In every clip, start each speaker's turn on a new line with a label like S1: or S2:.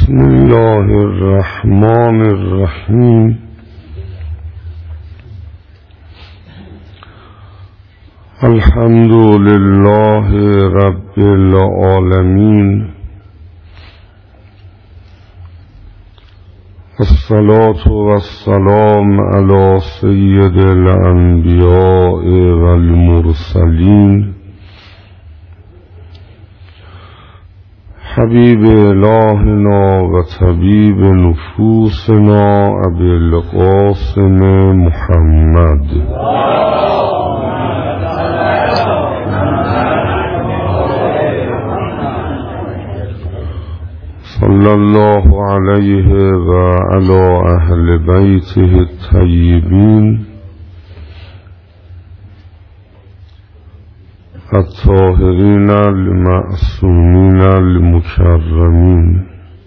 S1: بسم الله الرحمن الرحیم. الحمد لله رب العالمین، الصلاة والسلام علی سید الانبیاء والمرسلین، حبیب الهنا و طبیب نفوسنا ابی القاسم محمد صلی الله علیه و علی اهل بیته الطیبین الطاهرین المعصومین المکرمین.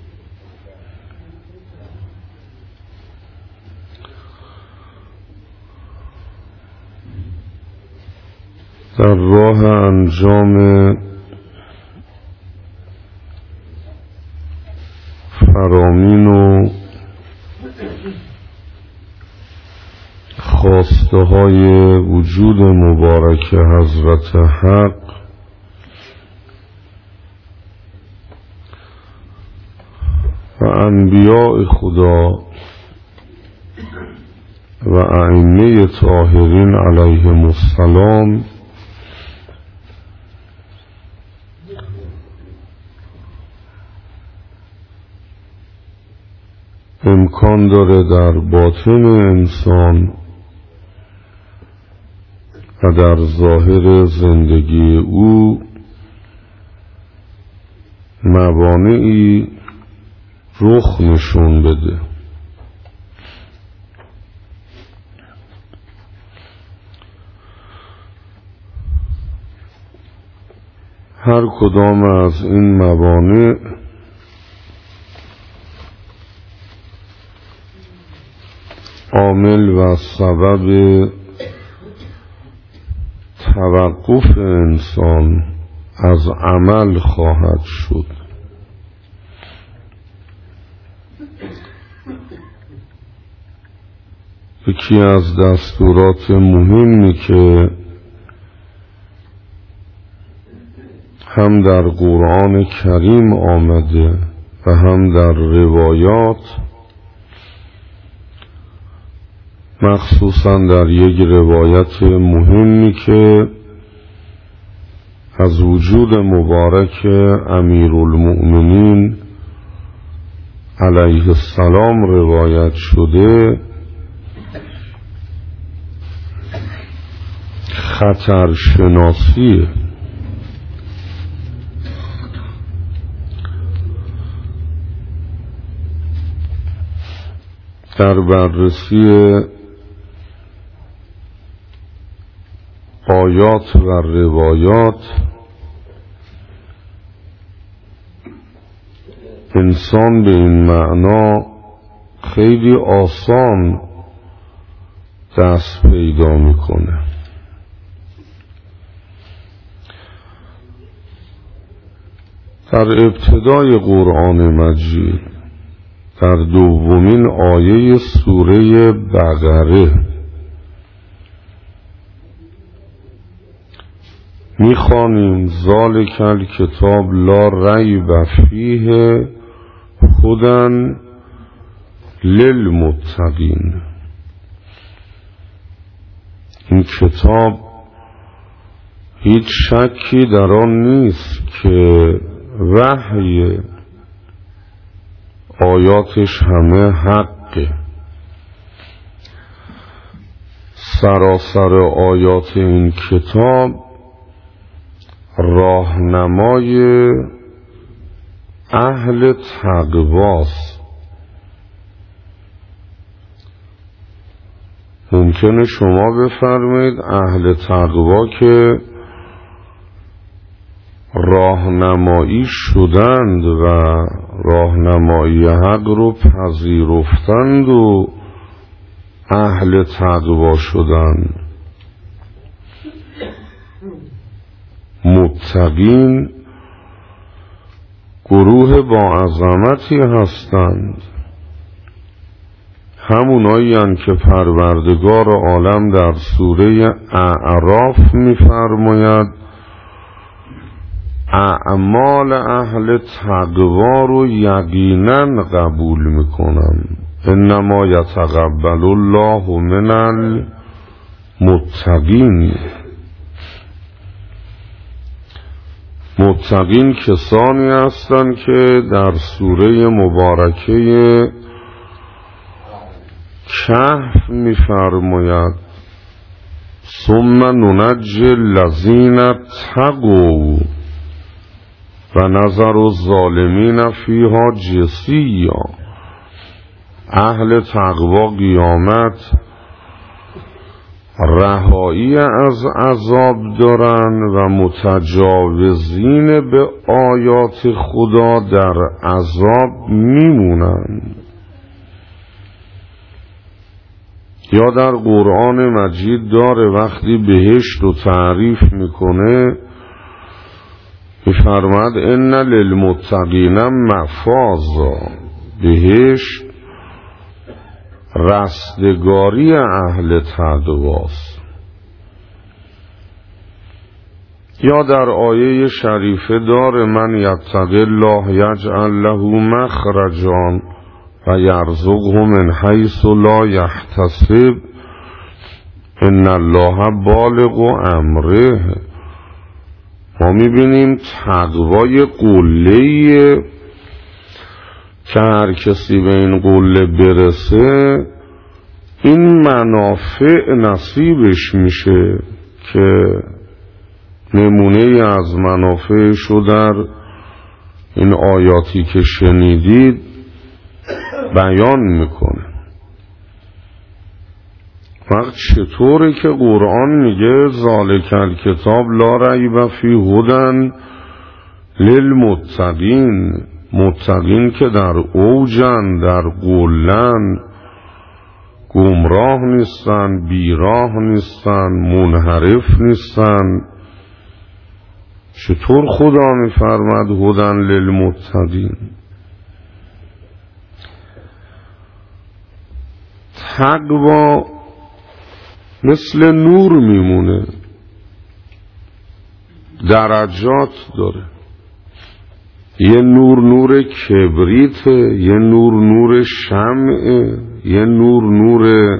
S1: در راه انجام فرامین و خواسته های وجود مبارک حضرت حق و انبیاء خدا و ائمه طاهرین علیهم السلام امکان داره در باطن انسان و در ظاهر زندگی او موانعی رخ نشون بده. هر کدام از این موانع عامل و سبب توقف انسان از عمل خواهد شد. یکی از دستورات مهمی که هم در قرآن کریم آمده و هم در روایات، مخصوصا در یک روایت مهمی که از وجود مبارک امیرالمؤمنین علیه السلام روایت شده، خطرشناسی در بررسی آیات و روایات انسان به این معنا خیلی آسان دست پیدا میکنه. در ابتدای قرآن مجید در دومین آیه سوره بقره میخوانیم ذالک الکتاب لا ریب فیه هدی للمتقین. این کتاب هیچ شکی در آن نیست که وحی آیاتش همه حقه. سراسر آیات این کتاب راهنمای اهل تقواست. ممکنه شما بفرمایید اهل تقوا که راهنمایی شدند و راهنمایی حق رو پذیرفتند و اهل تقوا شدند. متقین گروه با عظمتی هستند، همونایی هستند که پروردگار عالم در سوره اعراف می‌فرماید اعمال اهل تقوا رو یقینا قبول میکنم، انما یتقبل الله من المتقین. متقین کسانی هستند که در سوره مبارکه کهف می‌فرماید ثم ننجی الذین اتقوا و نظر الظالمین فیها جثیا. اهل تقوا قیامت رهایی از عذاب دارن و متجاوزین به آیات خدا در عذاب میمونن. یا در قرآن مجید داره وقتی بهشت رو تعریف میکنه میفرماد ان للمتقین مفازا، بهشت رستگاری اهل تقواست. یا در آیه شریفه داره من یتق الله یجعل له مخرجا و یرزقه من حیث لا یحتسب ان الله بالغ امره. ما میبینیم تقوای قله‌ای که هر کسی به این قله برسه این منافع نصیبش میشه که نمونه از منافعشو در این آیاتی که شنیدید بیان میکنه. وقت چطوره که قرآن میگه ذالک الکتاب لا ریب فیه هدی للمتقین، متقین که در اوجن، در قلن، گمراه نیستن، بیراه نیستن، منحرف نیستن. چطور خدا میفرماد هدی للمتقین؟ تقوا مثل نور میمونه، درجات داره. یه نور نور کبریته، یه نور نور شمعه، یه نور نور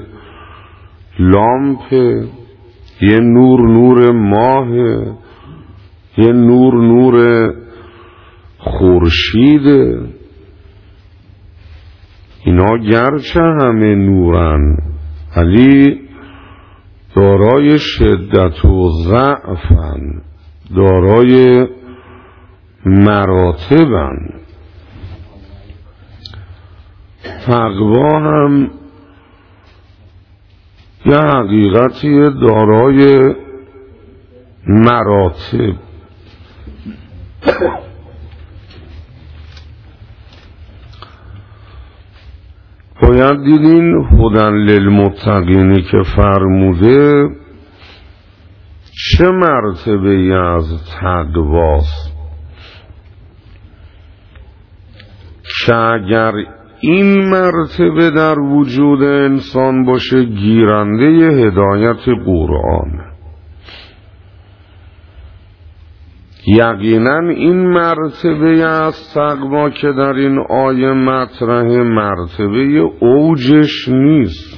S1: لامپه، یه نور نور ماهه، یه نور نور خورشیده. اینا گرچه همه نورن ولی دارای شدت و ضعفن، دارای مراتبن. تقوا هم یه حقیقتی دارای مراتب. باید دیدین هدی للمتقینی که فرموده چه مرتبه ای از تقواست که اگر این مرتبه در وجود انسان باشه گیرنده هدایت قرآن. یقینا این مرتبه از تقوا که در این آیه مطرحه مرتبه اوجش نیست،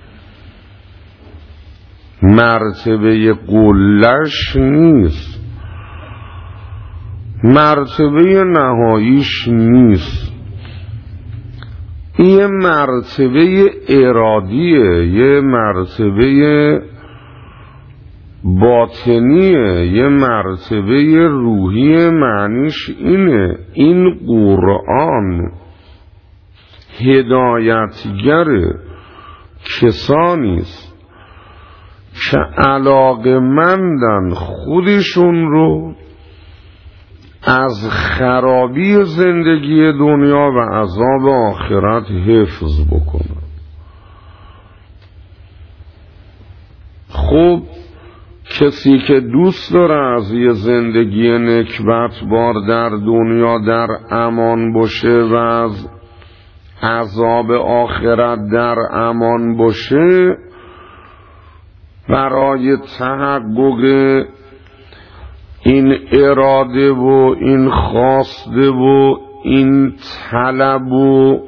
S1: مرتبه قلش نیست، مرتبه نهاییش نیست. یه مرتبه ارادیه، یه مرتبه باطنیه، یه مرتبه روحی. معنیش اینه این قرآن هدایتگر کسانیست که علاقه‌مندن خودشون رو از خرابی زندگی دنیا و عذاب آخرت حفظ بکنن. خب کسی که دوست داره از یه زندگی نکبتبار در دنیا در امان باشه و از عذاب آخرت در امان باشه، برای تحقق این اراده و این خواسته و این طلب و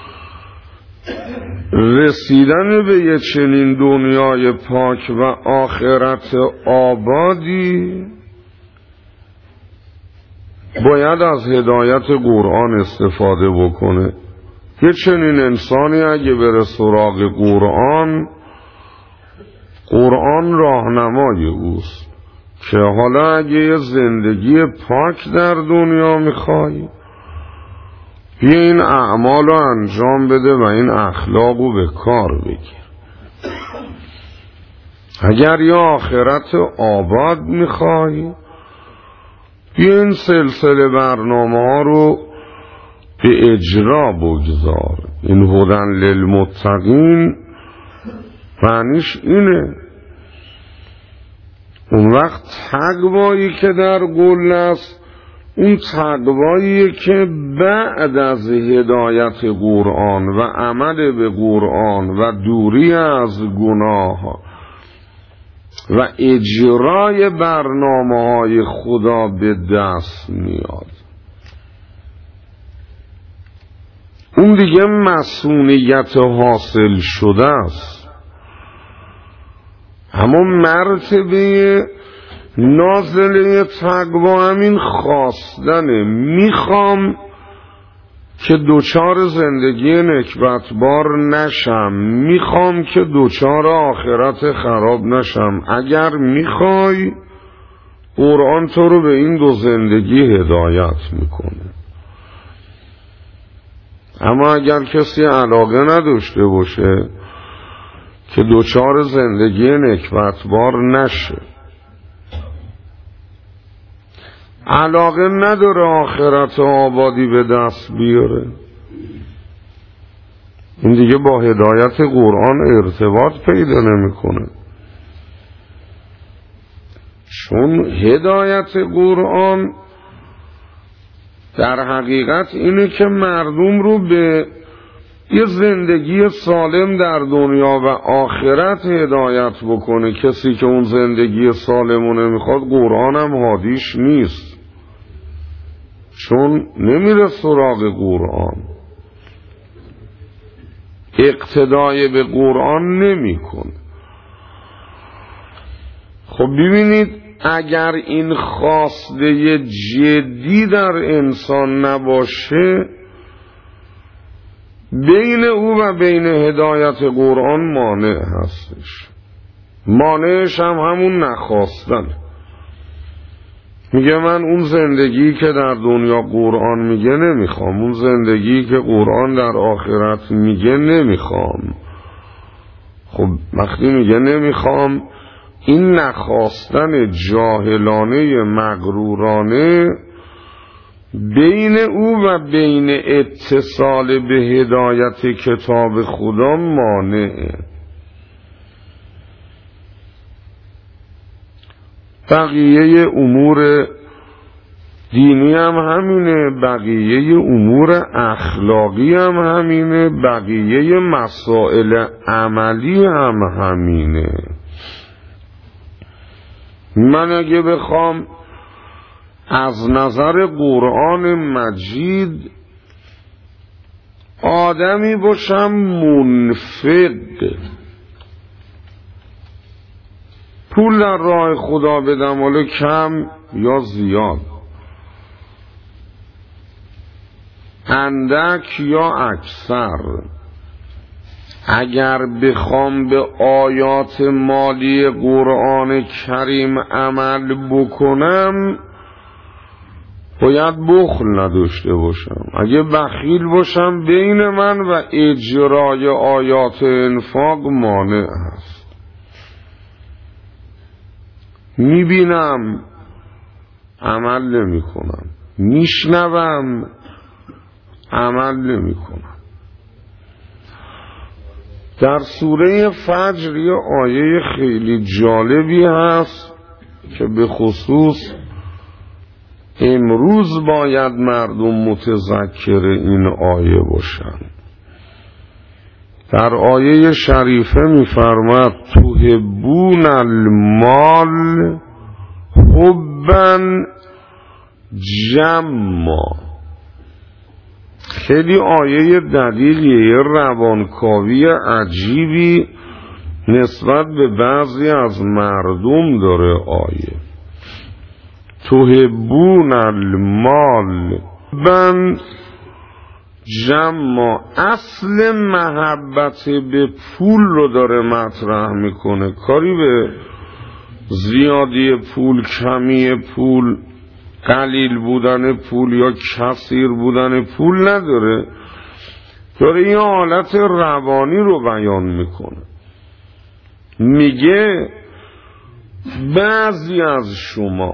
S1: رسیدن به یه چنین دنیای پاک و آخرت آبادی باید از هدایت قرآن استفاده بکنه. یه چنین انسانی اگه بره سراغ قرآن راهنمای اوست که حالا اگه یه زندگی پاک در دنیا میخوای، بیا این اعمال رو انجام بده و این اخلاق رو به کار بگیر. اگر یه آخرت آباد میخوای، بیا این سلسله برنامه ها رو به اجرا بگذار. این هدن للمتقین معنیش اینه. اون وقت تقوایی که در قول است، اون تقواییه که بعد از هدایت قرآن و عمل به قرآن و دوری از گناه و اجرای برنامه‌های خدا به دست میاد. اون دیگه مسئولیت حاصل شده است. اما مرتبه نازله تقوا همین خواستنه. میخوام که دوچار زندگی نکبتبار نشم، میخوام که دوچار آخرت خراب نشم. اگر میخوای، قرآن تو رو به این دو زندگی هدایت میکنه. اما اگر کسی علاقه نداشته باشه که دوچار زندگی نکبتبار نشه، علاقه نداره آخرت آبادی به دست بیاره، این دیگه با هدایت قرآن ارتباط پیدا نمیکنه. چون هدایت قرآن در حقیقت اینه که مردم رو به یه زندگی سالم در دنیا و آخرت هدایت بکنه. کسی که اون زندگی سالمو نمیخواد، قرآن هم هادیش نیست، چون نمیره سراغ قرآن، اقتدای به قرآن نمیکنه. خب ببینید، اگر این خواسته جدی در انسان نباشه، بین او و بین هدایت قرآن مانع هستش. مانعش هم همون نخواستن. میگه من اون زندگی که در دنیا قرآن میگه نمیخوام، اون زندگی که قرآن در آخرت میگه نمیخوام. خب وقتی میگه نمیخوام، این نخواستن جاهلانه مغرورانه بین او و بین اتصال به هدایت کتاب خدا مانعه. بقیه امور دینی هم همینه، بقیه امور اخلاقی هم همینه، بقیه مسائل عملی هم همینه. من اگه بخوام از نظر قرآن مجید آدمی باشم منفق، پول در راه خدا بدم، ولی کم یا زیاد، اندک یا اکثر، اگر بخوام به آیات مالی قرآن کریم عمل بکنم، باید بخل نداشته باشم. اگه بخیل باشم، بین من و اجرای آیات انفاق مانع هست. میبینم عمل نمی کنم، میشنوم عمل نمی کنم. در سوره فجر یه آیه خیلی جالبی هست که به خصوص امروز باید مردم متذکر این آیه باشن. در آیه شریفه می‌فرماد تحبون المال حبا جما. خیلی آیه دقیقیه، روانکاوی عجیبی نسبت به بعضی از مردم داره آیه. تحبون المال حبا جما. اصل محبت به پول رو داره مطرح میکنه، کاری به زیادی پول، کمی پول، قلیل بودن پول یا کثیر بودن پول نداره، داره یه حالت روانی رو بیان میکنه. میگه بعضی از شما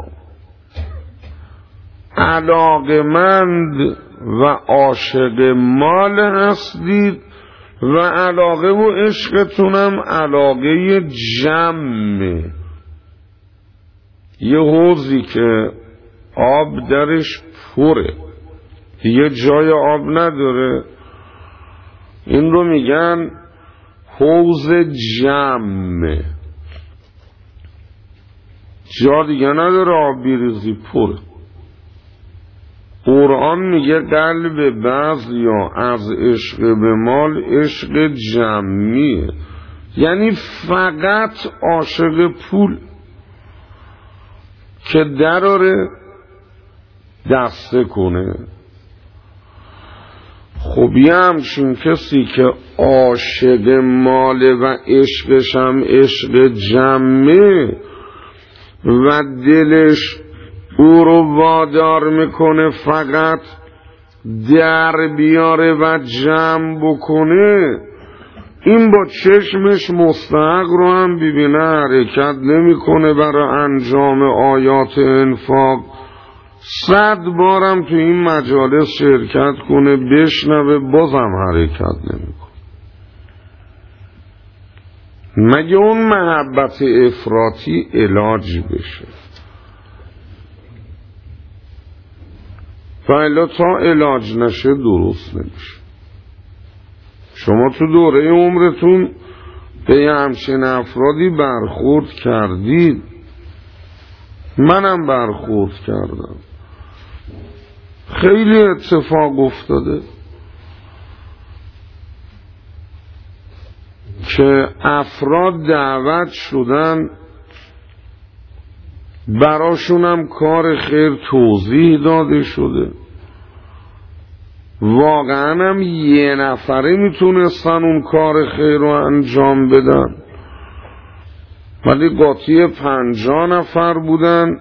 S1: علاقمند و عاشق مال هستید و علاقه و عشقتونم علاقه جمعه، یه حوضی که آب درش پره دیگه جای آب نداره، این رو میگن حوض جمع، جا دیگه نداره آب بیریزی، پره. قرآن میگه قلب بعضیا از عشق به مال عشق جمعیه، یعنی فقط عاشق پول که دراره دسته کنه. خب یه همچین کسی که عاشق ماله و عشقش هم عشق جمعه و دلش او رو وادار میکنه فقط در بیاره و جمع بکنه، این با چشمش مستحق رو هم ببینه حرکت نمیکنه برای انجام آیات انفاق، 100 بارم تو این مجالس شرکت کنه بشنوه بازم حرکت نمیکنه. مگه اون محبت افراطی علاج بشه؟ فعلا تا علاج نشه درست نمیشه. شما تو دوره عمرتون به یه همچین افرادی برخورد کردید، منم برخورد کردم، خیلی اتفاق افتاده که افراد دعوت شدن براشونم کار خیر توضیح داده شده، واقعا هم یه نفره میتونستن اون کار خیر رو انجام بدن، ولی قاطی 50 نفر بودن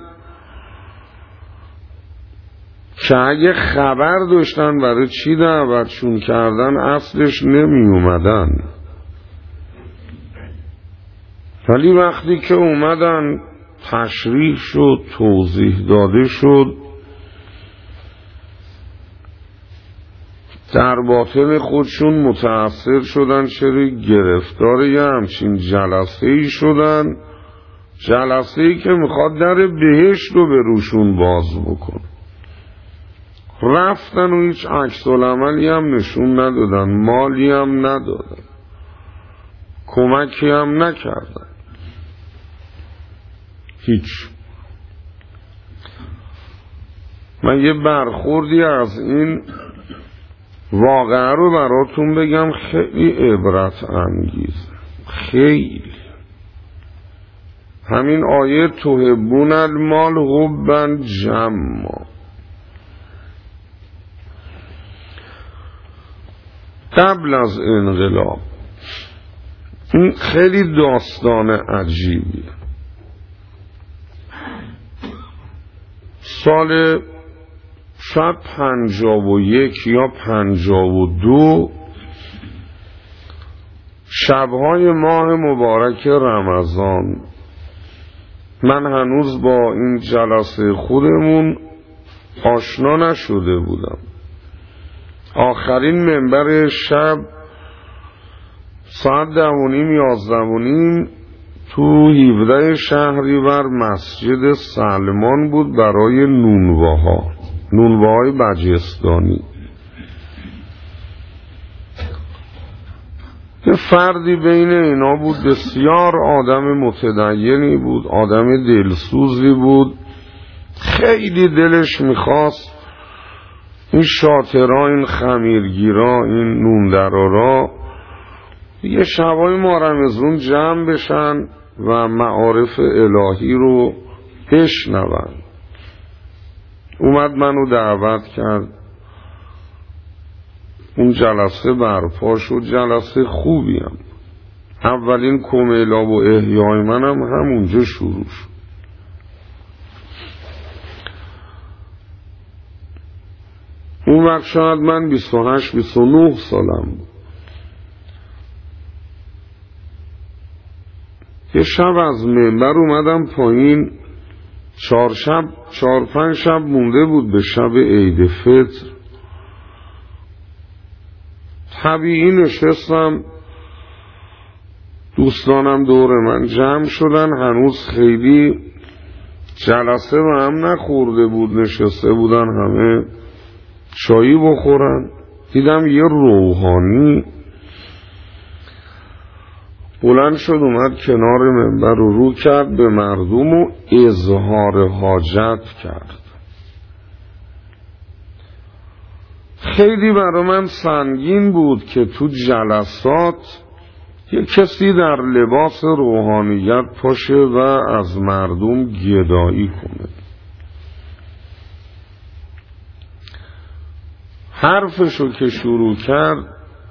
S1: که اگه خبر داشتن برای چی دعوتشون کردن اصلش نمی اومدن، ولی وقتی که اومدن تشریح شد، توضیح داده شد، در باطن خودشون متأثر شدن، چرا گرفتار یه همچین جلسه‌ای شدن، جلسه‌ای که میخواد در بهشت رو به روشون باز بکن. رفتن و هیچ عکس العملی هم نشون ندادن، مالی هم ندادن، کمکی هم نکردن، هیچ. من یه برخوردی از این واقعه رو براتون بگم، خیلی عبرت انگیز، خیلی. همین آیه تحبون المال حبا جما، قبل از انقلاب، این خیلی داستان عجیبیه. سال شاید 51 یا 52 شبهای ماه مبارک رمضان، من هنوز با این جلسه خودمون آشنا نشده بودم. آخرین منبر شب ساعت 10:30 تو 17 شهریور مسجد سلمان بود برای نونواهای بجستانی. یه فردی بین اینا بود، بسیار آدم متدینی بود، آدم دلسوزی بود. خیلی دلش میخواست این شاطرها، این خمیرگیرا، این نوندرارا یه شبای ما رمضان جمع بشن و معارف الهی رو بشنون. اومد منو دعوت کرد، اون جلسه برپا شد، جلسه خوبی هم. اولین کمیلا و احیای منم همونجا شروع شد. اون وقت شاید من 28-29 سالم بود. یه شب از منبر اومدم پایین، 4-5 شب مونده بود به شب عید فطر. طبیعی نشستم، دوستانم دور من جمع شدن، هنوز خیلی جلسه به هم نخورده بود، نشسته بودن همه چایی بخورن. دیدم یه روحانی بلند شد، اومد کنار منبر رو کرد به مردم و اظهار حاجت کرد. خیلی برای من سنگین بود که تو جلسات یه کسی در لباس روحانیت پاشه و از مردم گدایی کنه. حرفشو که شروع کرد،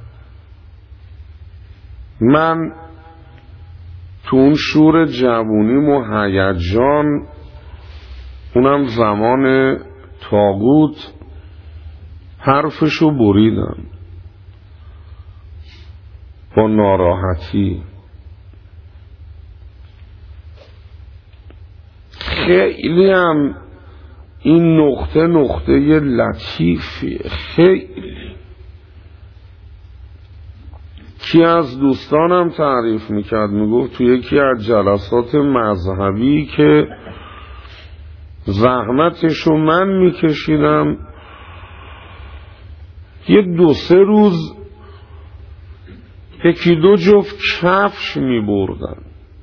S1: من تو اون شور جوونیم و هیجان، اونم زمان طاغوت، حرفشو بریدم با ناراحتی. خیلی هم این نقطه لطیفیه. خیلی کی از دوستانم تعریف میکرد، میگفت تو یکی از جلسات مذهبی که زحمتشو من میکشیدم، یه 2-3 روز 1-2 جفت کفش میبردن.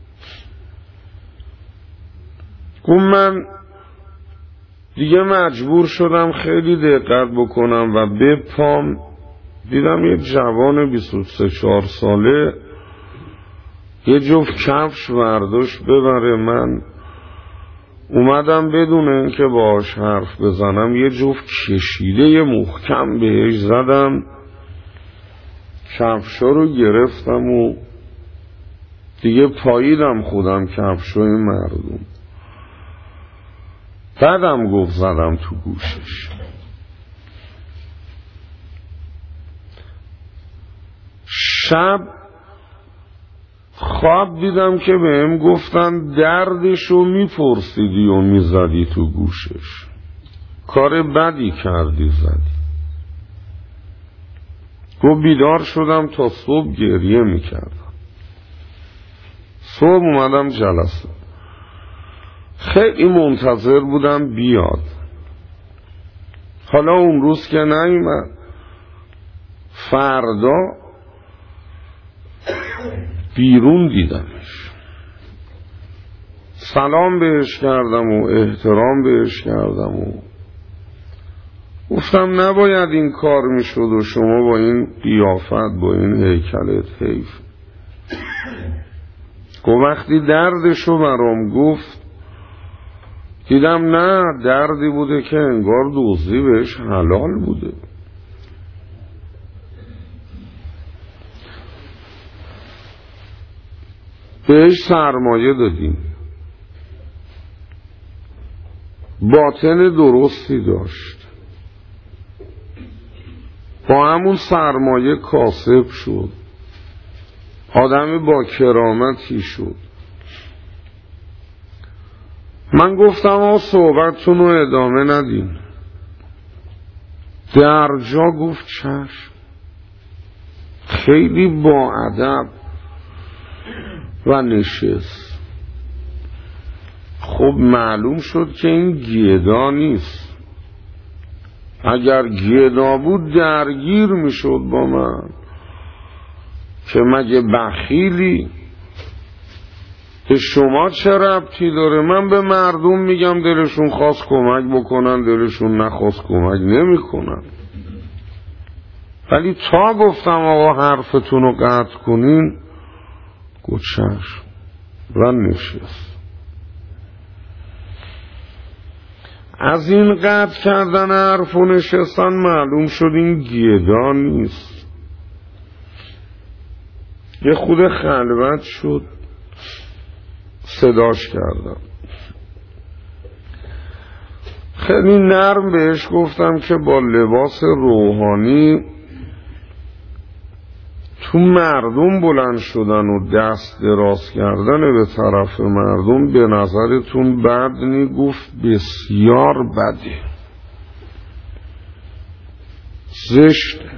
S1: من دیگه مجبور شدم خیلی دقت بکنم و بپام. دیدم یه جوان 23-4 ساله یه جفت کفش برداشت ببره. من اومدم بدون اینکه باهاش حرف بزنم یه جفت کشیده محکم بهش زدم، کفشا رو گرفتم و دیگه پاییدم خودم کفشای مردم. بعدم گفت زدم تو گوشش. شب خواب دیدم که بهم گفتن دردشو میپرسیدی و میزدی تو گوشش، کار بدی کردی زدی. گفت بیدار شدم تا صبح گریه میکردم. صبح اومدم جلسه، خیلی منتظر بودم بیاد. حالا اون روز که نیومد، فردا بیرون دیدمش، سلام بهش کردم و احترام بهش کردم و گفتم نباید این کار میشد و شما با این قیافت، با این هیکلت حیف. گفت وقتی دردشو برام گفت دیدم نه، دردی بوده که انگار دزدی بهش حلال بوده. بهش سرمایه دادیم، باطن درستی داشت، با همون سرمایه کاسب شد، آدم با کرامتی شد. من گفتم صحبتتون رو ادامه ندین. در جا گفت چشم. خیلی با ادب و نشست. خب معلوم شد که این گدا نیست. اگر گدا بود درگیر میشد با من که مگه بخیلی؟ به شما چه ربطی داره؟ من به مردم میگم دلشون خواست کمک بکنن، دلشون نخواست کمک نمیکنن. ولی تا گفتم آقا حرفتون رو قطع کنین، گفت چشم و نشست. از این قطع کردن حرف و نشستن معلوم شد این گدا نیست. یه خود خلوت شد، صداش کردم. خیلی نرم بهش گفتم که با لباس روحانی تو مردم بلند شدن و دست دراز کردن به طرف مردم به نظرتون بد نی؟ گفت بسیار بده، زشته.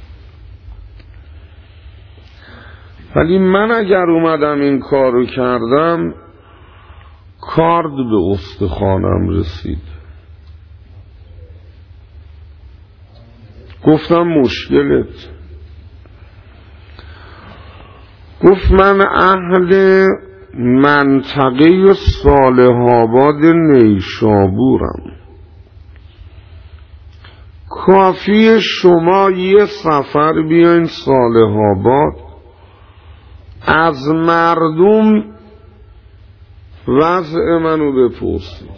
S1: ولی من اگر اومدم این کارو کردم، کارد به استخوانم رسید. گفتم مشکلت؟ گفت من اهل منطقه صالح آباد نیشابورم، کافی شما یه سفر بیاین صالح آباد، از مردم وضع منو بپرسید.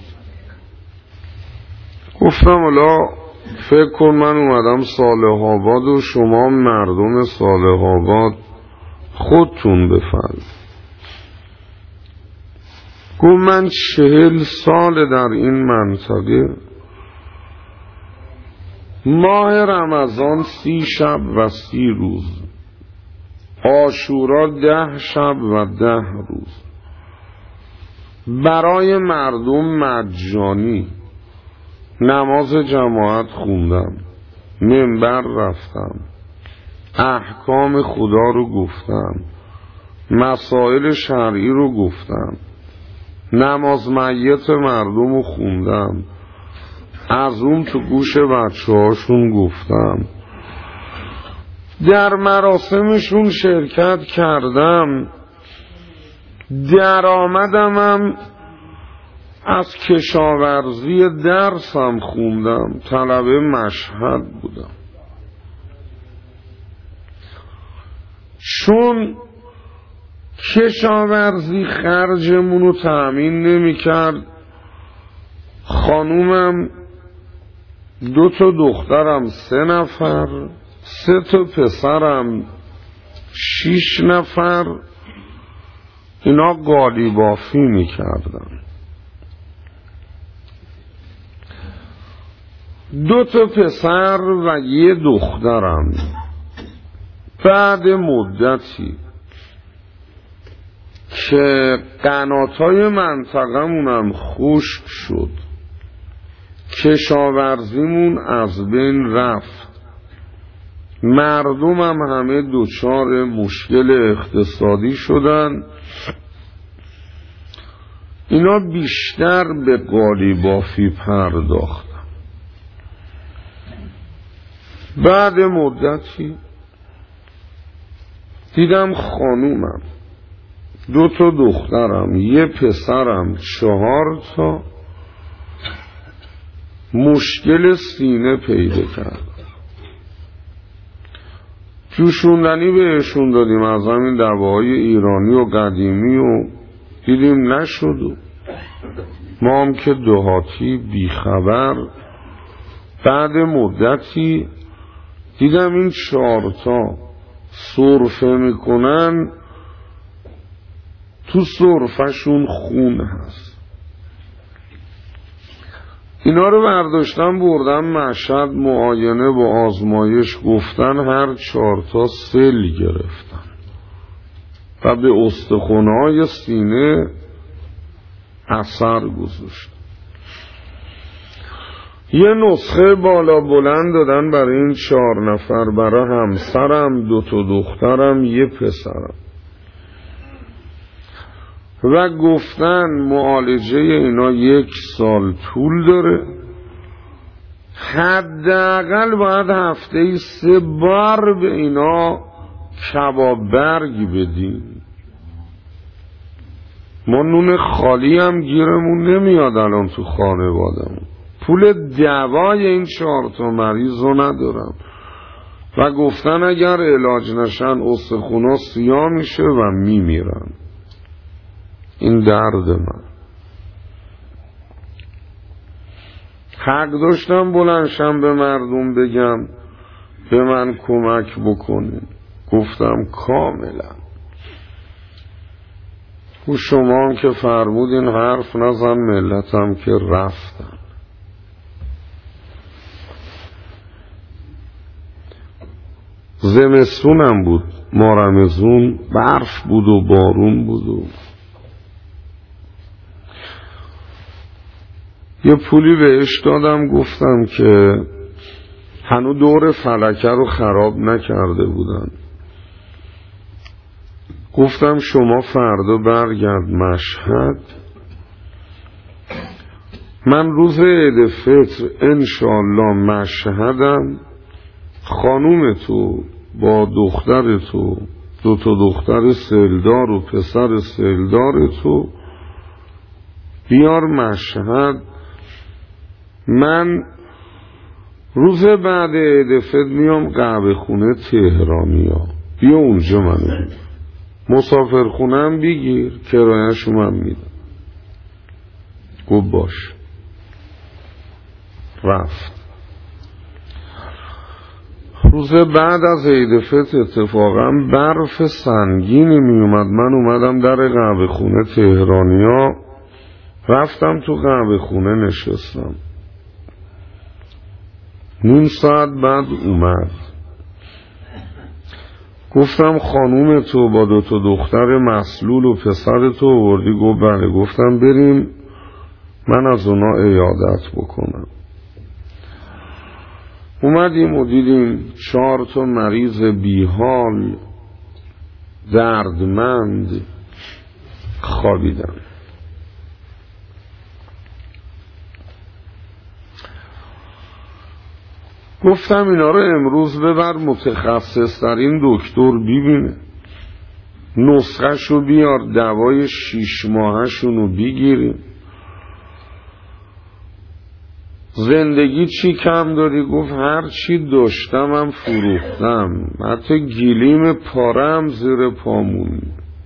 S1: گفتم الا فکر کن من اومدم صالح آباد و شما مردم صالح آباد خودتون بفرمایید. گفت من 40 سال در این منطقه، ماه رمضان 30 شب و 30 روز، عاشورا 10 شب و 10 روز برای مردم مجانی نماز جماعت خوندم، منبر رفتم، احکام خدا رو گفتم، مسائل شرعی رو گفتم، نماز میت مردم رو خوندم، از اون تو گوش بچه هاشون گفتم، در مراسمشون شرکت کردم، درآمدمم از کشاورزی درسم خوندم، طلبه مشهد بودم. چون کشاورزی خرجمونو تأمین نمی کرد، خانومم 2 تا دخترم 3 نفر، 3 تا پسرم 6 نفر، اینا قالیبافی می کردن. 2 تا پسر و 1 دخترم بعد مدتی که قناتای منطقمونم خشک شد، کشاورزیمون از بین رفت، مردمم همه دچار مشکل اقتصادی شدن، اینا بیشتر به قالیبافی پرداختن. بعد مدتی دیدم خانومم 2 تا دخترم 1 پسرم 4 تا مشکل سینه پیدا کرد. جوشوندنی بهشون دادیم از همین دواهای ایرانی و قدیمی و دیدیم نشد و ما هم که دهاتی بیخبر. بعد مدتی دیدم این 4 تا سرفه میکنن، تو سرفهشون خون هست. اینا رو برداشتم بردم مشهد معاینه و آزمایش، گفتن هر 4 تا سل گرفتن و به استخوان‌های سینه اثر گذاشت. یه نسخه بالا بلند دادن برای این 4 نفر، برای همسرم، 2 تا دخترم، 1 پسرم، و گفتن معالجه اینا 1 سال طول داره، حداقل باید هفته‌ای 3 بار به اینا کباب برگ بدیم. ما نون خالی هم گیرمون نمیاد الان تو خانوادمون، پول دوای این 4 تا مریض رو ندارم، و گفتن اگر علاج نشن استخونا سیاه میشه و میمیرن. این درد من. حق داشتم بلنشم به مردم بگم به من کمک بکنین، گفتم کاملا. و شما هم که فرمودین حرف نزن، ملتم که رفتن. زمستونم بود، مارمزون، برف بود و بارون بود و یه پولی بهش دادم، گفتم که هنو دور فلکه رو خراب نکرده بودن، گفتم شما فردا برگرد مشهد، من روز عید فطر انشالله مشهدم، خانوم تو با دختر تو، 2 تا دختر سیلدار و پسر سیلدار تو بیار مشهد، من روز بعد عید فطر میام قهوه خونه تهرانیا، بیا اونجا منو مسافر خونم بگیر، کرایه‌شو من میدم. گفت باش. رفت. روز بعد از عید فطر اتفاقا برف سنگینی میومد، من اومدم در قهوه خونه تهرانیا، رفتم تو قهوه خونه نشستم، نیم ساعت بعد اومد، گفتم خانوم تو با 2 تا دختر مسلول و پسر تو آوردی؟ گفت بله. گفتم بریم من از اونا عیادت بکنم. اومدیم و دیدیم 4 تا مریض بیحال دردمند خوابیدن. گفتم اینا رو امروز ببر متخصص ترین دکتر ببینه، نسخه شو بیار، دوای 6 ماهشونو بگیریم. زندگی چی کم داری؟ گفت هر چی داشتم هم فروختم، حتی گلیم پارم زیر پامون.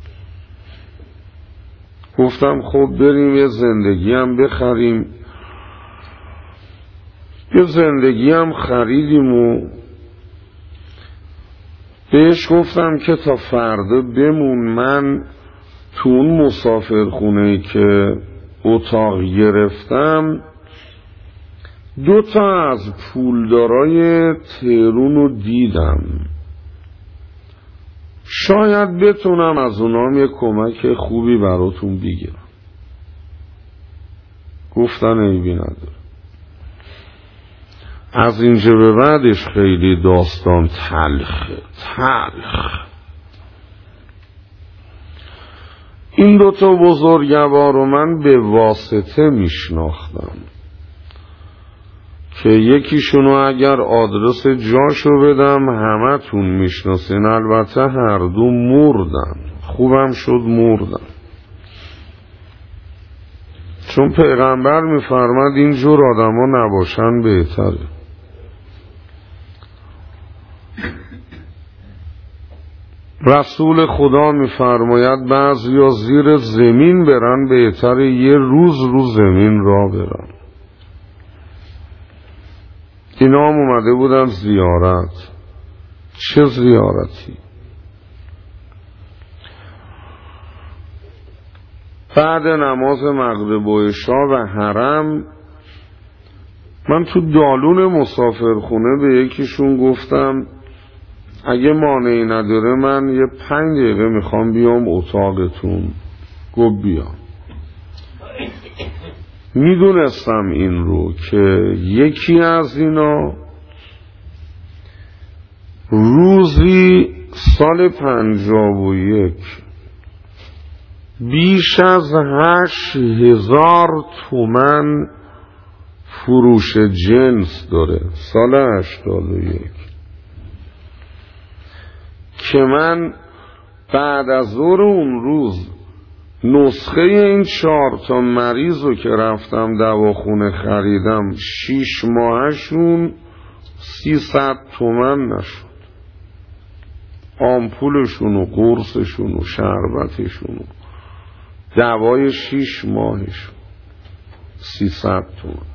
S1: گفتم خب بریم یه زندگی هم بخریم. یه زندگی هم خریدیم و بهش گفتم که تا فردا بمون، من تو اون مسافرخونه‌ای که اتاق گرفتم 2 تا از پولدارای تهرون رو دیدم، شاید بتونم از اونام یه کمک خوبی براتون بگیرم. گفتن عیبی نداره. از اینجا به بعدش خیلی داستان تلخه. این 2 تا بزرگوار رو من به واسطه میشناختم که یکیشونو اگر آدرس جاشو بدم همتون میشناسین، البته هر دو مردن، خوبم شد مردن، چون پیغمبر میفرماد اینجور آدما نباشن بهتره. رسول خدا میفرماید بعضیا زیر زمین برن بهتره یه روز رو زمین را برن. اینا هم اومده بودن زیارت. چه زیارتی؟ بعد نماز مغرب و عشا و حرم من تو دالون مسافرخونه به یکیشون گفتم اگه مانعی نداره من یه 5 دقیقه میخوام بیام اتاقتون. گفت بیا. میدونستم این رو که یکی از اینا روزی سال 51 بیش از 8,000 تومن فروش جنس داره سال 81 که من بعد از ظهر اون روز نسخه این 4 تا مریض رو که رفتم دواخونه خریدم 6 ماهشون 300 تومن نشد. آمپولشون و قرصشون و شربتشون و دوای 6 ماهشون 300 تومن.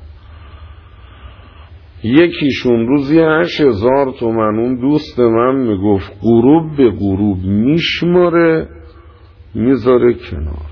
S1: یکیشون روزی 8,000 تومن. اون دوست من میگفت غروب به غروب میشماره میذاره کنار.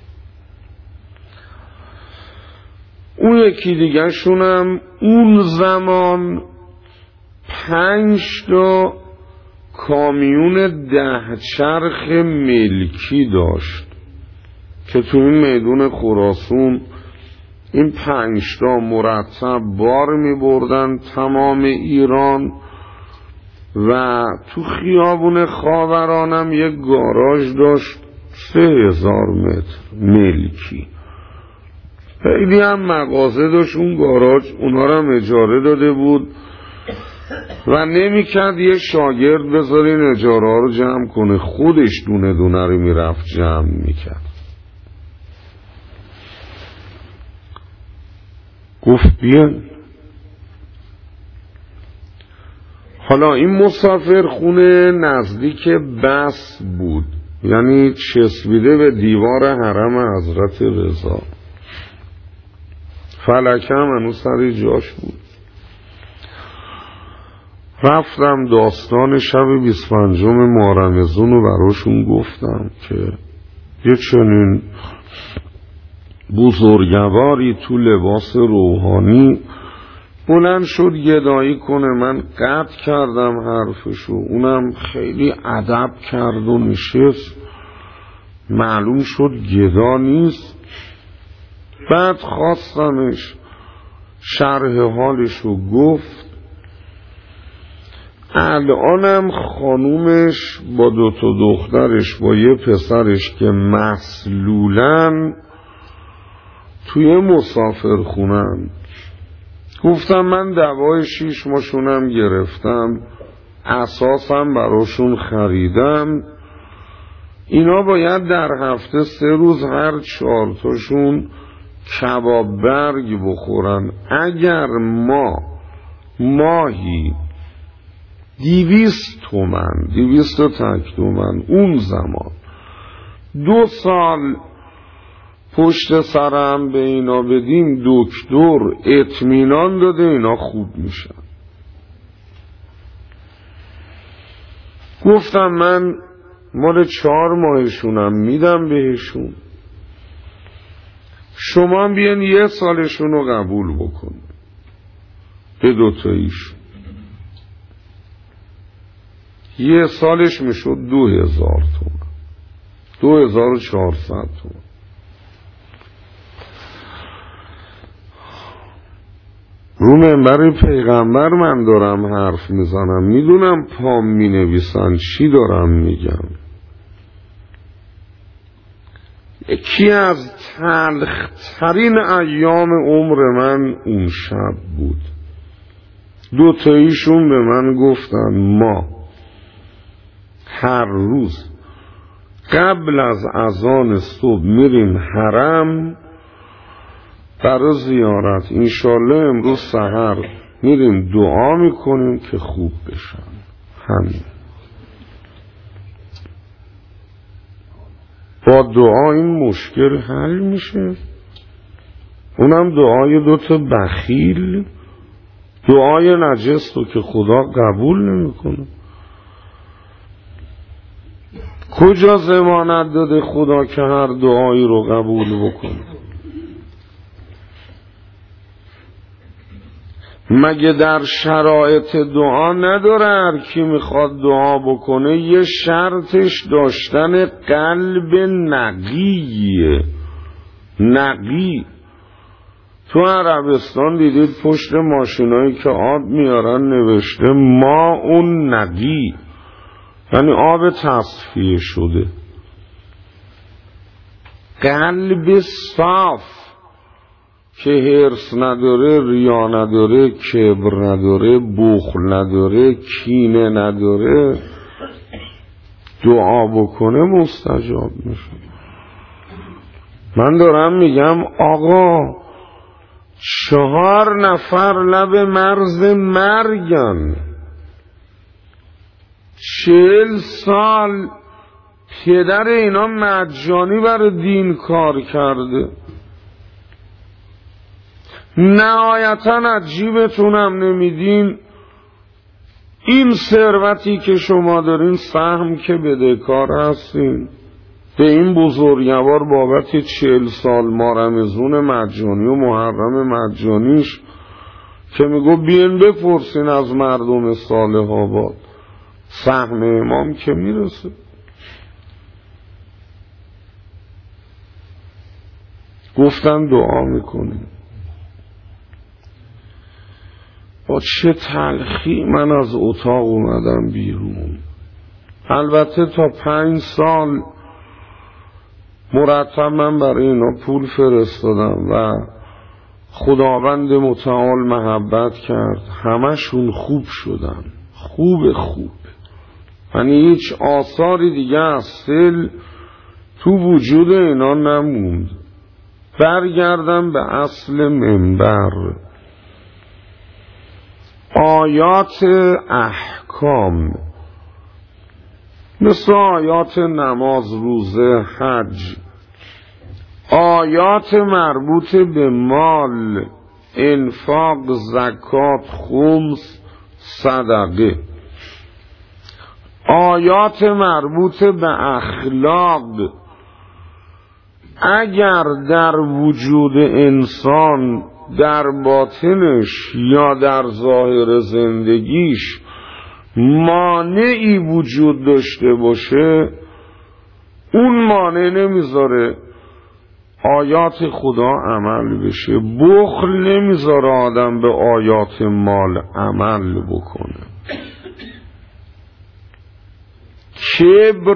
S1: اون یکی دیگه شونم اون زمان 5 تا کامیون 10 چرخ ملکی داشت که تو این میدون خراسان این 5 تا مرتب بار می بردن تمام ایران و تو خیابون خاورانم یک گاراژ داشت 3,000 متر ملکی. خیلی هم مغازه داشت اون گاراژ، اونا رو هم اجاره داده بود و نمی‌کرد یه شاگرد بذارین اجاره ها رو جمع کنه، خودش دونه دونه رو میرفت جمع میکرد. گفت بیان. حالا این مسافرخونه نزدیک بس بود، یعنی چسبیده به دیوار حرم حضرت رضا. فلکه هم هنوز سر جاش بود. رفتم داستان شب 25 محرم رو براشون گفتم که یه چنین بزرگواری تو لباس روحانی بلند شد گدایی کنه. من قطع کردم حرفشو، اونم خیلی ادب کرد و نشست. معلوم شد گدا نیست. بعد خواستمش شرح حالشو گفت. الانم خانومش با 2 تا دخترش با یه پسرش که مسلولن توی مسافرخونن. گفتم من دوای 6 ماشونم گرفتم، اساسم براشون خریدم. اینا باید در هفته 3 روز هر 4 تاشون کباب برگ بخورن. اگر ما ماهی 200 تومن 200 تک تومن اون زمان 2 سال پشت سرم به اینا بدیم، دکتر اطمینان داده اینا خوب میشن. گفتم من مال 4 ماهشونم میدم بهشون، شما بیان 1 سالشون رو قبول بکن به 2 تاییشون. 1 سالش میشد 2,000 تومن 2,400 تومن. رو منبر پیغمبر من دارم حرف میزنم، میدونم پام مینویسن چی دارم میگم. یکی از تلخترین ایام عمر من اون شب بود. 2 تاییشون به من گفتن ما هر روز قبل از اذان صبح میریم حرم برای زیارت، انشالله امروز سحر میریم دعا میکنیم که خوب بشن. همین. با دعا این مشکل حل میشه. اونم دعای 2 تا بخیل، دعای نجس رو که خدا قبول نمیکنه. کجا ضمانت داده خدا که هر دعایی رو قبول بکنه؟ مگه در شرایط دعا نداره هر کی میخواد دعا بکنه یه شرطش داشتن قلب نقیه؟ نقی تو عربستان دیدید پشت ماشینایی که آب میارن نوشته ما اون نقی، یعنی آب تصفیه شده. قلب صاف که حرص نداره، ریا نداره، کبر نداره، بخل نداره، کینه نداره، دعا بکنه مستجاب میشه. من دارم میگم آقا 4 نفر لب مرز مرگن، 40 سال پدر اینا مجانی برای دین کار کرده. نهایتا از جیبتونم نمیدین، این ثروتی که شما دارین سهم که بدهکار هستین به این بزرگوار بابت 40 سال مارمزون مجانی و محرم مجانیش که میگو بیین بپرسین از مردم صالح آباد، سهم امام که میرسه. گفتن دعا میکنیم. با چه تلخی من از اتاق اومدم بیرون. البته تا 5 سال مرتب من برای اینا پول فرستادم و خداوند متعال محبت کرد، همشون خوب شدن، خوب یعنی هیچ آثاری دیگه از سل تو وجود اینا نموند. برگردم به اصل منبر. آیات احکام مثل آیات نماز، روزه، حج، آیات مربوط به مال، انفاق، زکات، خمس، صدقه، آیات مربوط به اخلاق اگر در وجود انسان در باطنش یا در ظاهر زندگیش مانعی وجود داشته باشه، اون مانع نمیذاره آیات خدا عمل بشه. بخل نمیذاره آدم به آیات مال عمل بکنه. کبر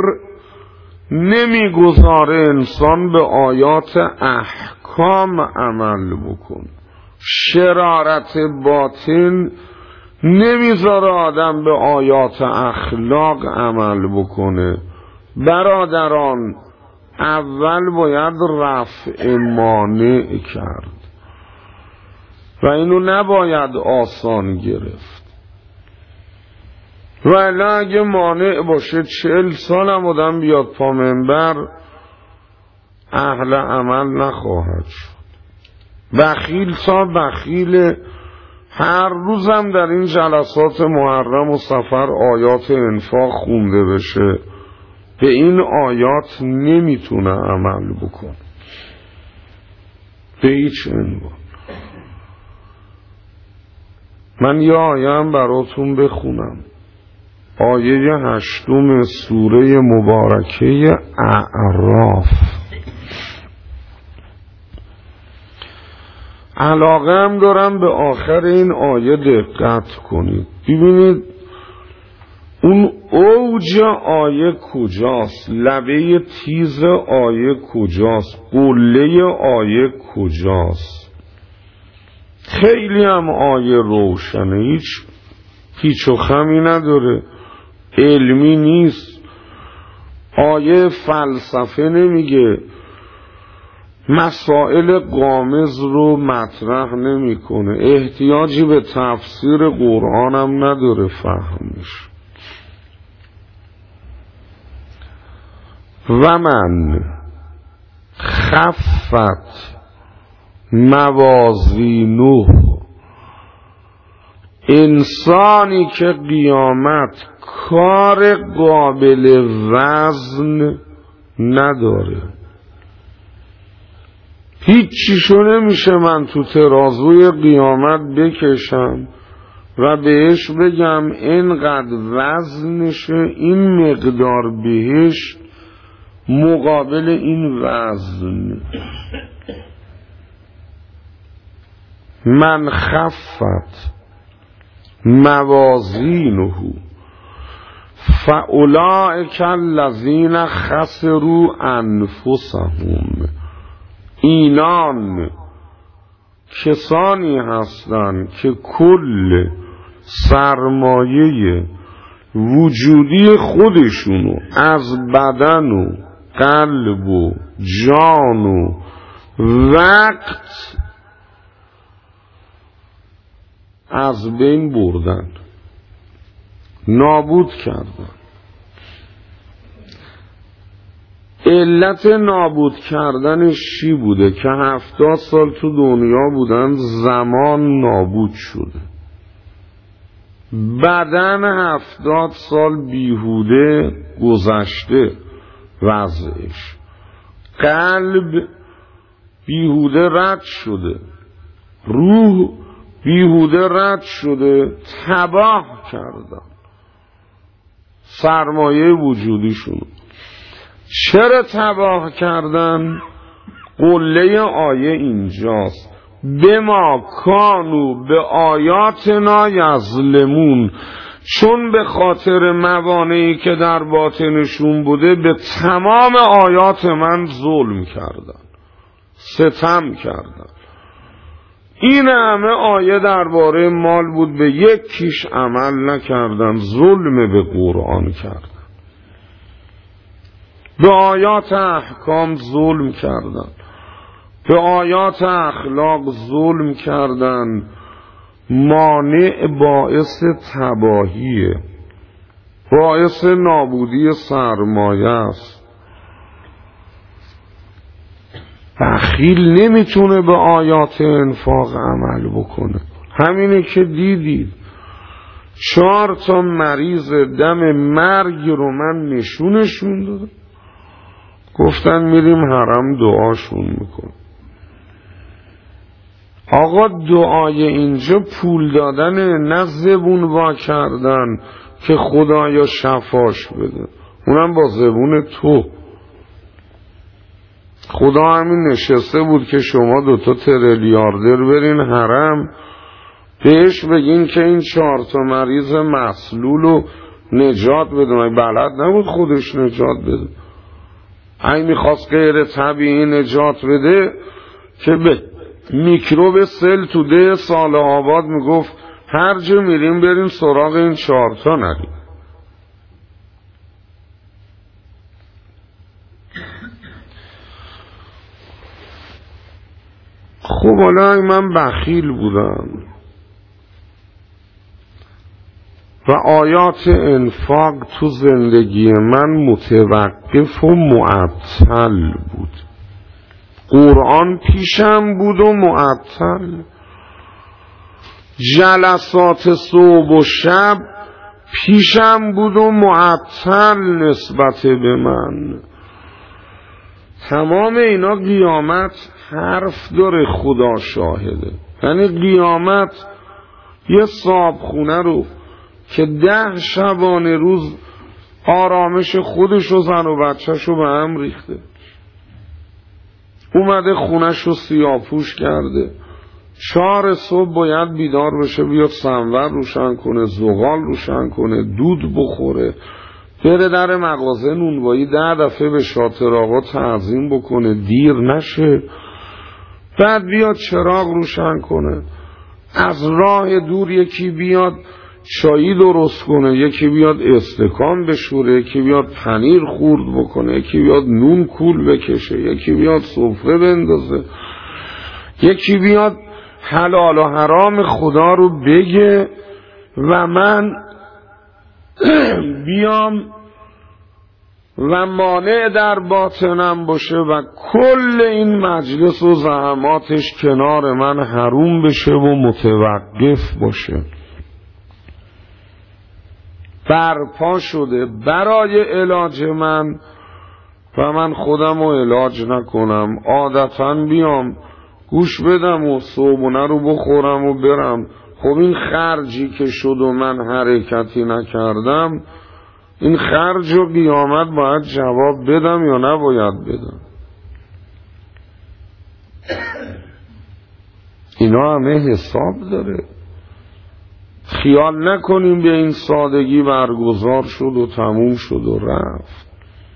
S1: نمیگذاره انسان به آیات احکام عمل بکنه. شرارت باطن نمیذاره آدم به آیات اخلاق عمل بکنه. برادران، اول باید رفع مانع کرد و اینو نباید آسان گرفت. ولی اگه مانع باشه 40 سال هم آدم بیاد پا منبر، اهل عمل نخواهد شد. بخیل تا بخیل. هر روزم در این جلسات محرم و سفر آیات انفاق خونده بشه، به این آیات نمیتونه عمل بکنه به هیچ عنوان. من یه آیه هم براتون بخونم، آیه 8 سوره مبارکه اعراف. علاقه هم دارم به آخر این آیه دقت کنید. ببینید اون اوج آیه کجاست، لبه تیز آیه کجاست، قله آیه کجاست. خیلی هم آیه روشنه، هیچ پیچ و خمی نداره، علمی نیست. آیه فلسفه نمیگه، مسائل غامض رو مطرح نمیکنه، احتیاجی به تفسیر قرآن هم نداره فهمش. و من خفت موازینه، انسانی که قیامت کار قابل وزن نداره، هیچیشو نمیشه من تو ترازوی قیامت بکشم و بهش بگم اینقدر وزنشه، این مقدار بهش مقابل این وزن. من خفت موازینه فاولئک الذین خسروا انفسهم. اینان کسانی هستند که کل سرمایه وجودی خودشونو از بدن و قلب و جان و وقت از بین بردن، نابود کردن. علت نابود کردنش چی بوده؟ که 70 سال تو دنیا بودن، زمان نابود شده، بدن 70 سال بیهوده گذشته وضعش، قلب بیهوده رد شده، روح بیهوده رد شده، تباه کردن سرمایه وجودیشون. چرا تباه کردن؟ قله آیه اینجاست: بما کانوا به آیاتنا یظلمون. چون به خاطر موانعی که در باطنشون بوده به تمام آیات من ظلم کردن، ستم کردن. این همه آیه درباره مال بود، به یکیش عمل نکردن، ظلم به قرآن کردن، به آیات احکام ظلم کردن، به آیات اخلاق ظلم کردن. مانع باعث تباهیه، باعث نابودی سرمایه است. بخیل نمیتونه به آیات انفاق عمل بکنه. همینه که دیدید 4 مریض دم مرگ رو من نشونشون دادم، گفتن میریم حرم دعاشون میکن. آقا دعای اینجا پول دادن، نه زبون وا کردن که خدایا شفاش بده، اونم با زبون تو. خدا همین نشسته بود که شما 2 تریلیاردر برین حرم، بهش بگین که این 4 مریض مسلول رو نجات بده. من بلد نبود خودش نجات بده، این میخواست غیر طبیعی نجات بده که به میکروب سل تو ده سال آباد میگفت هر جا میریم بریم سراغ این 4 نریم. خب حالا من بخیل بودم و آیات انفاق تو زندگی من متوقف و معطل بود. قرآن پیشم بود و معطل، جلسات صبح و شب پیشم بود و معطل نسبت به من. تمام اینا قیامت حرف داره، خدا شاهده. یعنی قیامت یه صابخونه رو که 10 شبانه روز آرامش خودش و زن و بچهش رو به هم ریخته، اومده خونش رو سیاپوش کرده، 4 صبح باید بیدار بشه، بیاد سنور روشن کنه، زغال روشن کنه، دود بخوره، بره در مغازه نونوایی 10 دفعه به شاطر آقا تعظیم بکنه دیر نشه، بعد بیاد چراغ روشن کنه، از راه دور یکی بیاد چایی درست کنه، یکی بیاد استکان بشوره، یکی بیاد پنیر خورد بکنه، یکی بیاد نون کول بکشه، یکی بیاد سفره بندازه، یکی بیاد حلال و حرام خدا رو بگه و من بیام و مانع در باطنم باشه و کل این مجلس و زحماتش کنار من حروم بشه و متوقف باشه. برپا شده برای علاج من و من خودم رو علاج نکنم، عادتاً بیام گوش بدم و صبحونه رو بخورم و برم. خب این خرجی که شد و من حرکتی نکردم، این خرج و قیامت باید جواب بدم یا نباید بدم؟ اینا همه حساب داره. خیال نکنیم به این سادگی برگزار شد و تموم شد و رفت.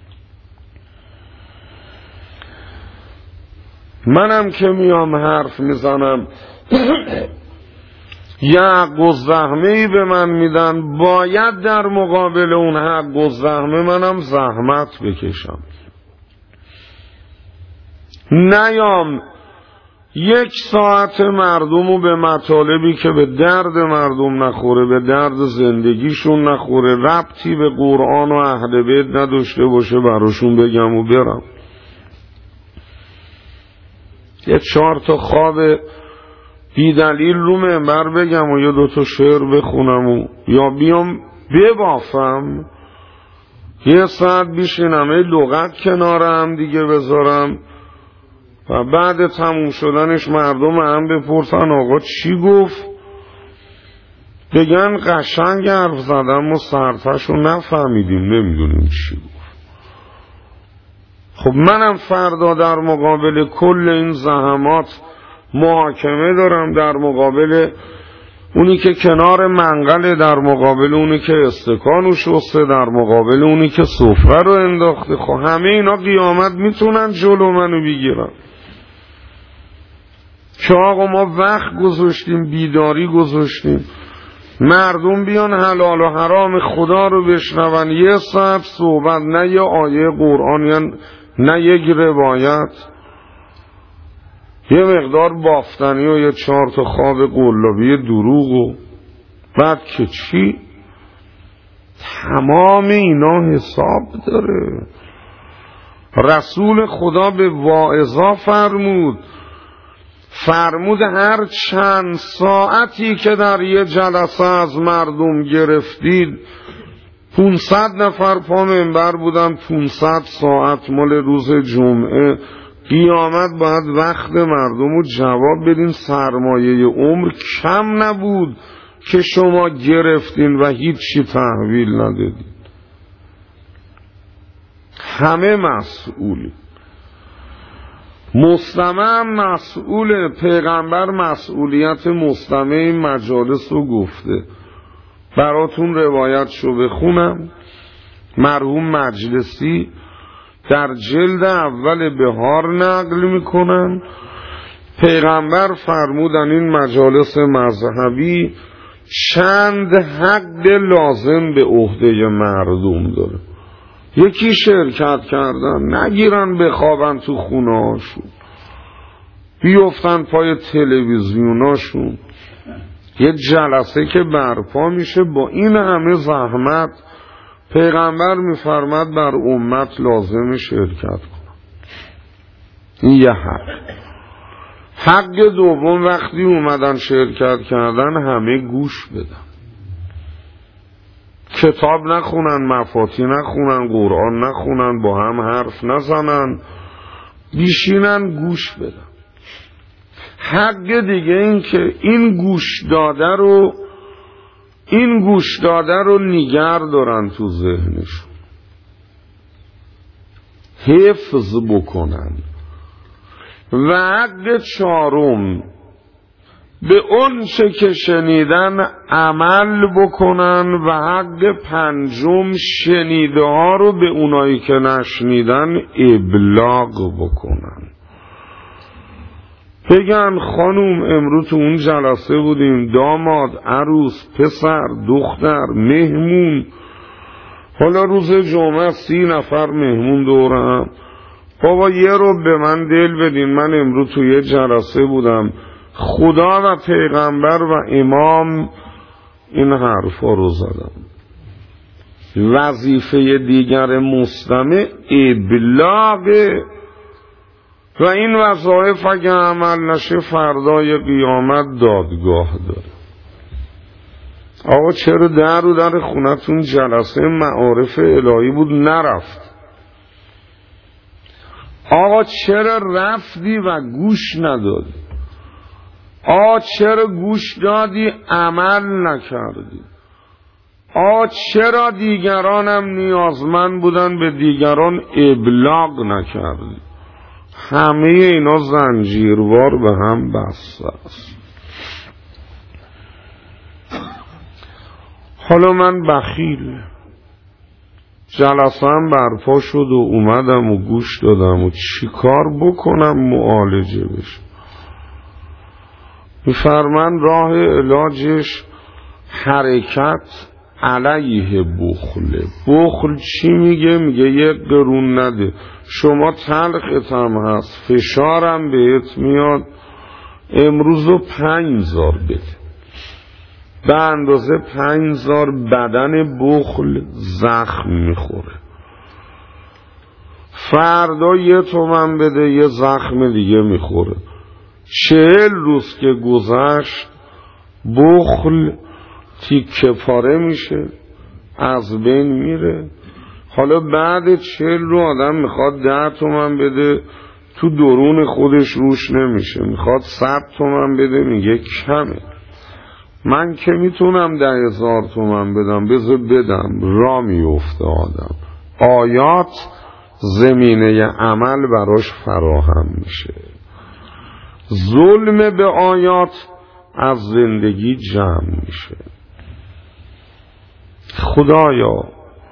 S1: منم که میام حرف میزنم یه حق و زحمه‌ای به من میدن، باید در مقابل اون حق و زحمه منم زحمت بکشم. نیام 1 ساعت مردمو به مطالبی که به درد مردم نخوره، به درد زندگیشون نخوره، ربطی به قرآن و اهل بیت نداشته باشه براشون بگم و برم. 4 خواب بی دلیل رو منبر بگم و 2 شعر بخونم و یا بیام ببافم 1 ساعت بیشینم لغت کنار هم دیگه بذارم و بعد تموم شدنش مردم هم بپرسن آقا چی گفت، بگن قشنگ حرف زدم و سرتش رو نفهمیدیم، نمیدونیم چی گفت. خب منم فردا در مقابل کل این زحمات محاکمه دارم، در مقابل اونی که کنار منقله، در مقابل اونی که استکانو شسته، در مقابل اونی که سفره رو انداخته. خب همه اینا قیامت میتونن جلو منو بگیرن که آقا ما وقت گذاشتیم، بیداری گذاشتیم، مردم بیان حلال و حرام خدا رو بشنون، 1 ساعت صحبت، نه یه آیه قرآن نه یک روایت، یه مقدار بافتنی و یه 4 خواب قلابی دروغ و بعد که چی؟ تمام اینا حساب داره. رسول خدا به واعظا فرمود هر چند ساعتی که در یه جلسه از مردم گرفتید 500 نفر پا منبر بودن، 500 ساعت مال روز جمعه. قیامت باید وقت مردم رو جواب بدین. سرمایه عمر کم نبود که شما گرفتین و هیچی تحویل ندادین. همه مسئولی. مستمع مسئول. پیغمبر مسئولیت مستمع این مجالس رو گفته. براتون روایت شو بخونم. مرحوم مجلسی در جلد اول بهار نقل میکنن. پیغمبر فرمودن این مجالس مذهبی چند حق لازم به عهده مردم داره. یکی شرکت کردن، نگیرن بخوابن تو خونه هاشون، بیفتن پای تلویزیوناشون. یه جلسه که برپا میشه با این همه زحمت، پیغمبر میفرماد بر امت لازم شرکت کنن. این یه حق. حق دوم وقتی اومدن شرکت کردن همه گوش بدن، کتاب نخونن، مفاتی نخونن، قرآن نخونن، با هم حرف نزنن، بیشینن گوش بدن. حق دیگه این که این گوش داده رو نگر دارن تو ذهنشون، حفظ بکنن. و حق 4 به اون چه که شنیدن عمل بکنن. و حق 5 شنیده ها رو به اونایی که نشنیدن ابلاغ بکنن. بگن خانوم امروز تو اون جلسه بودیم، داماد، عروس، پسر، دختر، مهمون، حالا روز جمعه 30 نفر مهمون دورم، بابا یه رو به من دل بدین، من امروز تو یه جلسه بودم، خدا و پیغمبر و امام این حرفا رو زدم. وظیفه دیگر مستمع ابلاغه و این وظایف اگه عمل نشه فردای قیامت دادگاه داره. آقا چرا در خونتون جلسه معارف الهی بود نرفت؟ آقا چرا رفتی و گوش ندادی؟ آقا چرا گوش دادی عمل نکردی؟ آقا چرا دیگرانم نیازمند بودن به دیگران ابلاغ نکردی؟ همه اینا زنجیروار به هم بسته است. حالا من بخیل جلسه‌ام برپا شد و اومدم و گوش دادم و چی کار بکنم معالجه بشه. میفرمان راه علاجش حرکت علیه بخله. بخل چی میگه؟ میگه یک قرون نده، شما تلخت هم هست، فشارم بهت میاد، امروزو 5000 بده. به اندازه 5000 بدن بخل زخم میخوره. فردا 1 تومن بده، یه زخم دیگه میخوره. 40 روز که گذشت بخل تیکه پاره میشه، از بین میره. حالا بعد 40 رو آدم میخواد 10 تومن بده، تو درون خودش روش نمیشه، میخواد 100 تومن بده، میگه کمه. من که میتونم 10,000 تومن بدم، بذار بدم. را میفته آدم. آیات زمینه عمل براش فراهم میشه. ظلم به آیات از زندگی جمع میشه. خدایا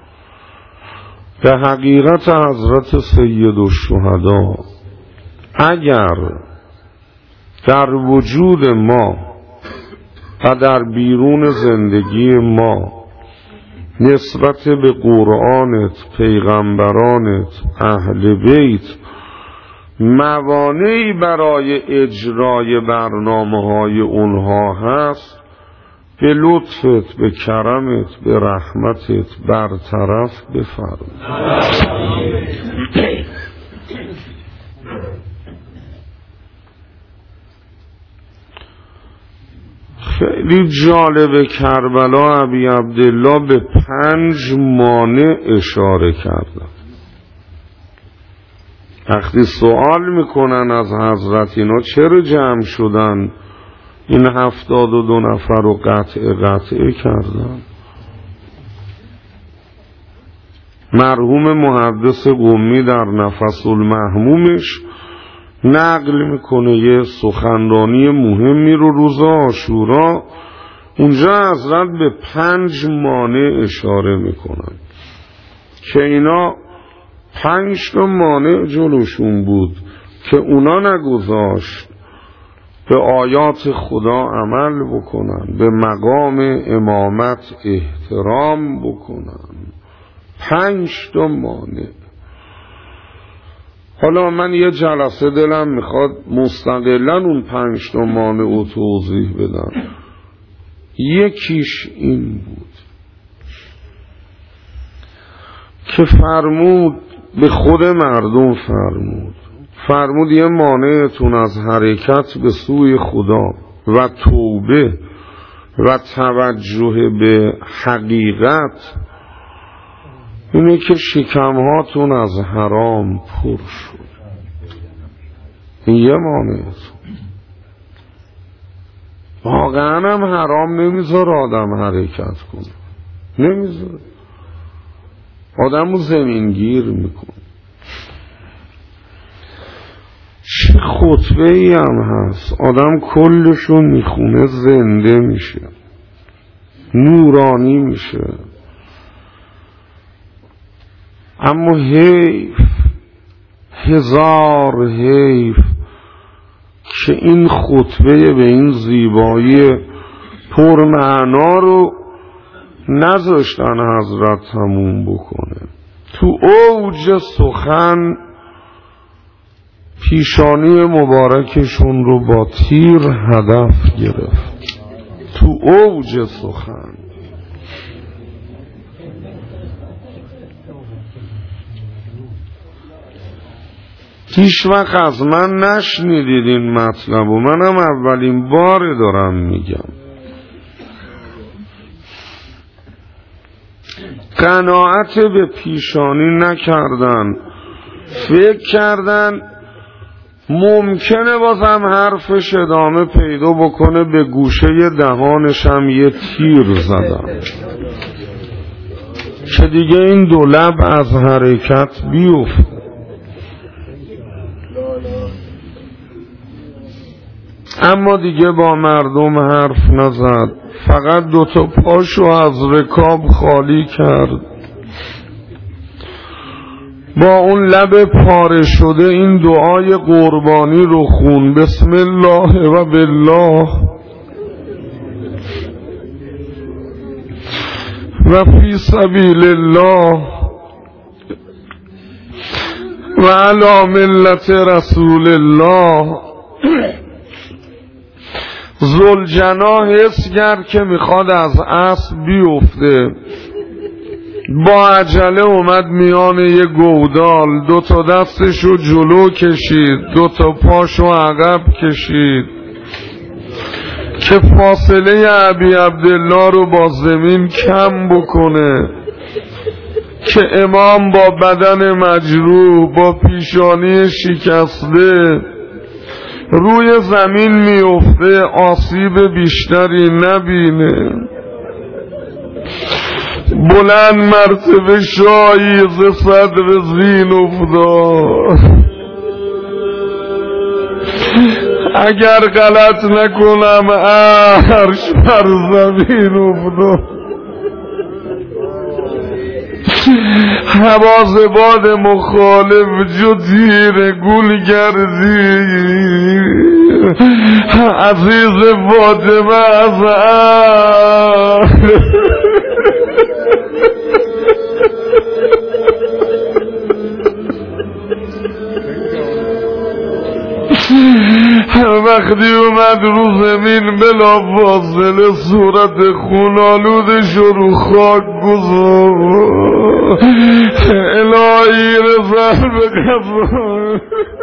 S1: به حقیقت حضرت سید الشهدا اگر در وجود ما و در بیرون زندگی ما نسبت به قرآنت، پیغمبرانت، اهل بیت موانعی برای اجرای برنامه‌های اونها هست، به لطفت، به کرمت، به رحمتت برطرف بفرما. خیلی جالب کربلا ابی عبدالله به 5 مانع اشاره کردن. وقتی سوال میکنن از حضرت اینا چرا جمع شدن، این 72 نفر رو قطعه کردن. مرحوم محدث قمی در نفس المحمومش نقل میکنه یه سخنرانی مهمی رو روز عاشورا، اونجا حضرت به 5 مانع اشاره میکنن که اینا 5 مانع جلوشون بود که اونا نگذاشت به آیات خدا عمل بکنن، به مقام امامت احترام بکنن. 5 مانع. حالا من یه جلسه دلم میخواد مستقلاً اون 5 مانع رو توضیح بدم. یکیش این بود که فرمود به خود مردم، فرمود یه مانعتون از حرکت به سوی خدا و توبه و توجه به حقیقت اینه که شکمهاتون از حرام پر شد. این یه مانعتون. واقعا هم حرام نمیذاره آدم حرکت کنه، نمیذاره، آدم رو زمینگیر میکنه. چه خطبه ای هم هست، آدم کلشو میخونه، زنده میشه، نورانی میشه. اما حیف، هزار حیف که این خطبه به این زیبایی پرمعنا رو نذاشتن حضرت تموم بکنه. تو اوج سخن پیشانی مبارکشون رو با تیر هدف گرفت. تو اوج سخن. هیچ وقت از من نشنیدید این مطلب و منم اولین بار دارم میگم. قناعت به پیشانی نکردن، فکر کردن ممکنه بازم حرفش ادامه پیدا بکنه، به گوشه دهانشم یه تیر زدن که دیگه این 2 لب از حرکت بیفته. اما دیگه با مردم حرف نزد، فقط 2 پاشو از رکاب خالی کرد. با اون لب پاره شده این دعای قربانی رو خون: بسم الله و بالله و فی سبیل الله و علی ملت رسول الله. ذوالجناح حس کرد که میخواد از اسب بیفته، با عجله اومد میان یه گودال، 2 دستشو جلو کشید، 2 پاشو عقب کشید که فاصله ابی عبدالله رو با زمین کم بکنه که امام با بدن مجروح، با پیشانی شکسته روی زمین میفته، آسیب بیشتری نبینه. بلند مرتبه شایز صدر زین افتاد. اگر غلط نکنم عرش بر زمین افتاد. حواس باد مخالف جو تیر گل گردی، عزیز فاطمه از وقتی اومد رو زمین بلا فاصله صورت خونالودش رو خاک گذاشت. الهی رضا به قضا